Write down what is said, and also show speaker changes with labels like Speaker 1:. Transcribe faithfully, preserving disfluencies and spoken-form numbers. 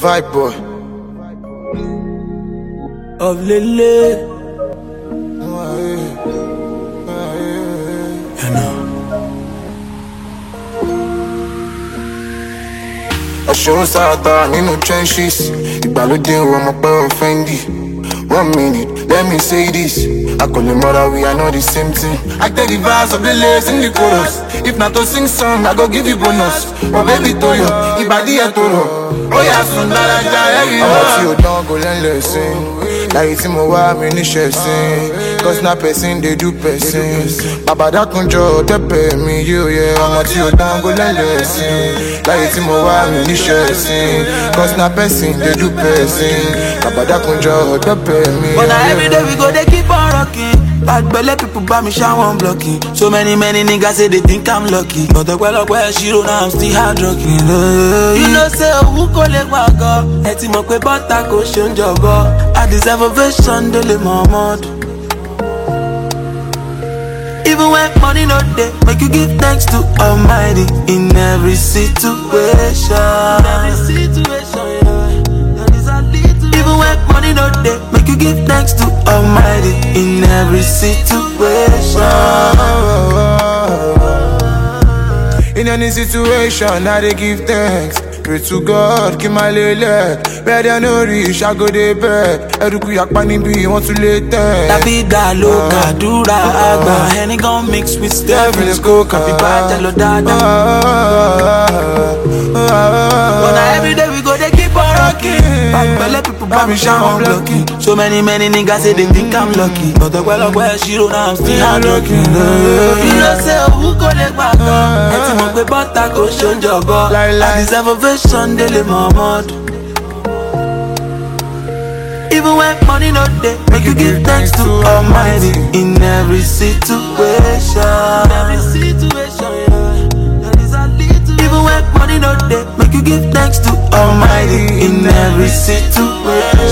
Speaker 1: Vibe boy.
Speaker 2: Of Lele. You know.
Speaker 1: Ẹ̀ṣọ́ sáàtà nínú trenches. Ìgbàlódé wo ọmọ pẹ́ offendi. One minute, let me say this. I call him mother, we are not the same thing. I take the verse of the lyrics in the chorus. If not to sing song, I go give you bonus. But baby Toyo, Ibadi e Toro. Oh yeah, soon that I die. I'm up to you, don't go learn lesson. Like it's mo wa mi ni shesin. Cause na person they do person. Baba da kunjo tepe mi you yeah. I'm up to you, don't go learn lesson. Like it's mo wa mi ni shesin. Cause na person they do person. Baba da kunjo tepe mi.
Speaker 2: But now every day we go, they keep on rocking. Bad belly people buy me shower blocking. So many, many niggas say they think I'm lucky. But the well up where she don't know I'm still hard rocking. Uh, you know, say, who call it wago? Eti mo kwe bata ko shonjogo. I deserve a version, dele mamad. Even when money not there, make you give thanks to Almighty in every situation. Every situation, yeah. Even when money not there, make you give thanks to Almighty in every situation.
Speaker 1: In any situation, I they give thanks. Pray to God, keep my lele. Better no rich, I go dey bed. Eruku yakpani bi, want to lay ten.
Speaker 2: La vida loca, dura agba. Henny gon' mix with Stephen's coca. Be bad, tell dada. But now every day we go, they keep on rocking. Bad belly people buy me shower blocking. So many, many niggas say they think I'm lucky. But the well up where she don't know I'm still hard rocking. You know say, who call it back up? Eti mo kwe bata ko shonjogo. I deserve a version, dele mamad. Even when money not there, make you give thanks to Almighty in every situation. Every situation, yeah. Even when money not there, make you give thanks to Almighty in every situation.